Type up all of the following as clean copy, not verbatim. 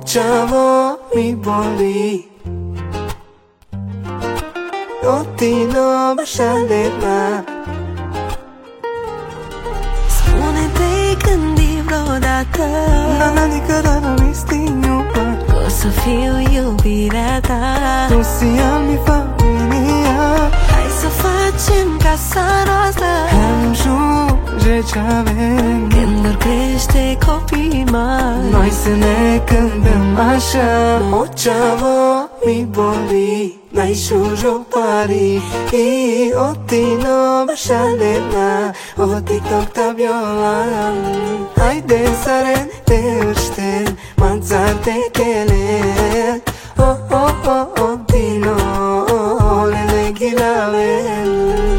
Močavo mi boli, Otino bașalema. Spune-te-i gândi vreodată Adică dar nu-mi sting iubă, că o să fiu iubirea ta. tu si-al mi familia. Hai să facem casa noastră Ajunge ce avem când vor crește copii mari. noi să ne cântăm așa. Močavo mi boli, najšužu pari I Otino bașalema, o TikTok ta viola. Haide saren te ușten, manțar te chele. Oh, oh, oh, Otino, lele ghilavel.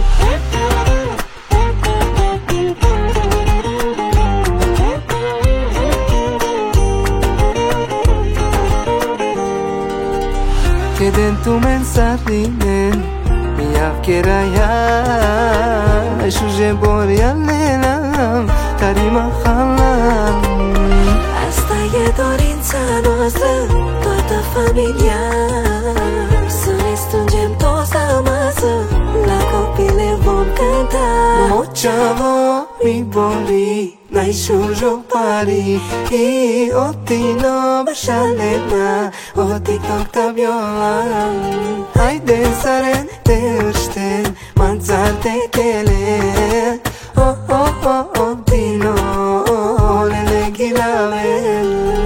Che dentro mensarinen mi avkeraya shuje borialenam tarima khalam. Asta e dorința noastră, toată familia. Să ne strângem toți la masă, la copii le vom cânta. Močavo mi boli, najšužu pari I Otino bașalema, o TikTok ta viola. Haide saren te ușten, manțar te chele. Oh, oh, oh, Otino, lele ghilavel.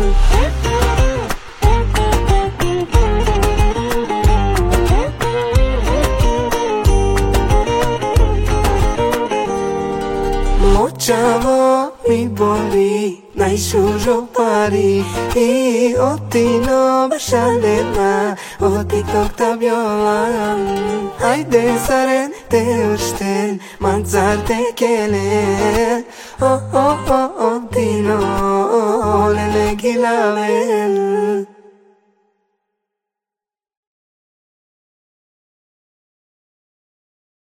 Močavo mi boli, najšužu pari I Otino bașalema, o TikTok ta viola. Haide saren te ușten, manțar te chele. Oh, oh, oh, Otino, lele ghilavel.